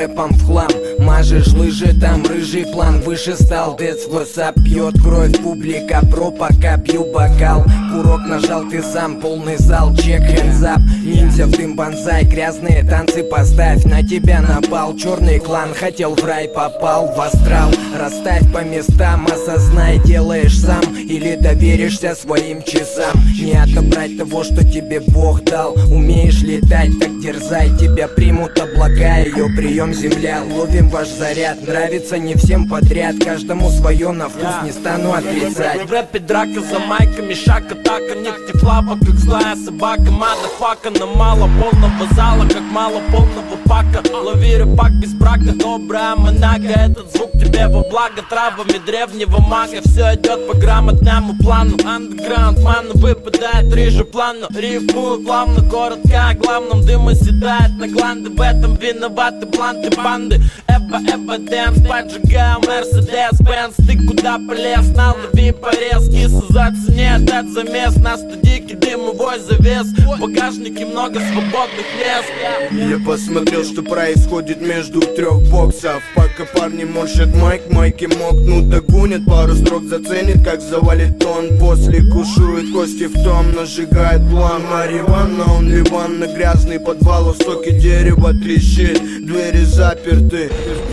рэпом в хлам. Мажешь лыжи, там рыжий план. Выше стал, дэц в WhatsApp пьет кровь. Публика про, пока пью бокал. Курок нажал, ты сам, полный зал. Чек, hands up, ниндзя в дым бонзай. Грязные танцы поставь, на тебя напал. Черный клан хотел в рай, попал в астрал. Расставь по местам, осознай, делаешь сам или доверишься своим часам. Не отобрать того, что тебе Бог дал. Умеешь летать, так дерзай, тебя примут облака. Ее прием земля, ловим ваш заряд. Нравится не всем подряд, каждому свое на вкус, не стану отрицать. В рэпе драка за майками, шаг атака, нефтефлава, как злая собака. Мадафака, но мало полного зала, как мало полного пака. Лови рыбак без брака, добрая монага. Этот звук тебе во благо, травами древнего мага. Все идет по грамотному плану. Андеграунд ману выпадает реже плану. Рифмую плавно, коротко о главном. Дым оседает на гланды, в этом виноваты бланты банды. Эба, дэнс, поджигаю Мерседес Бенз. Ты куда полез, на лови порез. Киса зацени этот замес. На студийке дымовой завес. В багажнике много свободных мест. Я посмотрел, что происходит между трех боксов. Пока парни морщат майки мокнут, догонят. Пару строк заценит, как завалит тон. После кушует кости в том, нажигает план. Мариванна, он ливанна, грязный подвал. У стоки дерева трещит, двери заперты.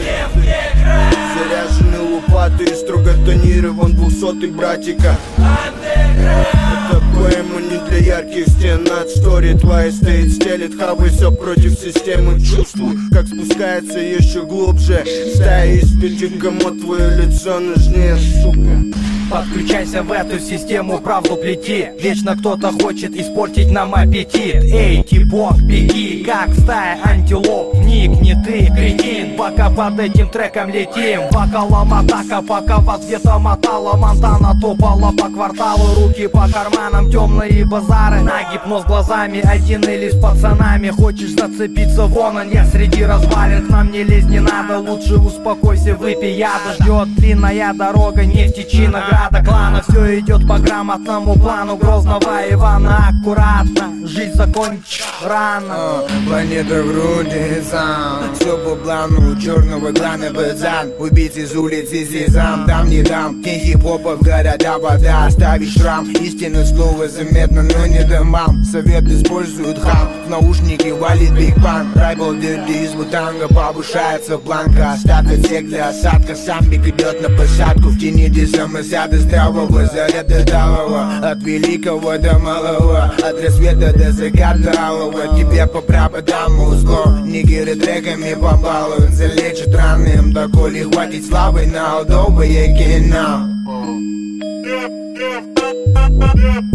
Заряжены лопаты и строго тонирован 200-й братика. Это поэма не для ярких стен. Над стори твоя стоит, стелит хавы, все против системы. Чувствую, как спускается еще глубже. Стая из 5 комод, твое лицо нужнее, сука. Подключайся в эту систему, правду плети. Вечно кто-то хочет испортить нам аппетит. Эй, типок, беги, как стая антилоп. Вникни ты, кретин, пока под этим треком летим. Вокалом атака, пока вас где-то мотала. Монтана топала по кварталу, руки по карманам, темные базары. На гипноз глазами, один или с пацанами. Хочешь зацепиться, вон он я среди развалин. К нам не лезь, не надо, лучше успокойся, выпей яда. Ждет длинная дорога, нефтечина, клана. Все идет по грамотному плану Грозного Ивана. Аккуратно, жизнь закончится рано. Планета грудится, все по плану черного клана пацан. Убить из улицы сезам, дам не дам. День хип-хопа в города вода, оставить шрам. Истинное слово заметно, но не домам. Совет использует хам, в наушники валит биг бан. Райбл дерди из бутанга, повышается планка. Остаток всех для осадка, сам биг идет на посадку. В тени десамосяда здравого заряда далого. От великого до малого, от рассвета до заката алого. Тебе по проводам узлом, нигеры треками побалуют. Залечат раны им, доколе хватит славы на удобное кино.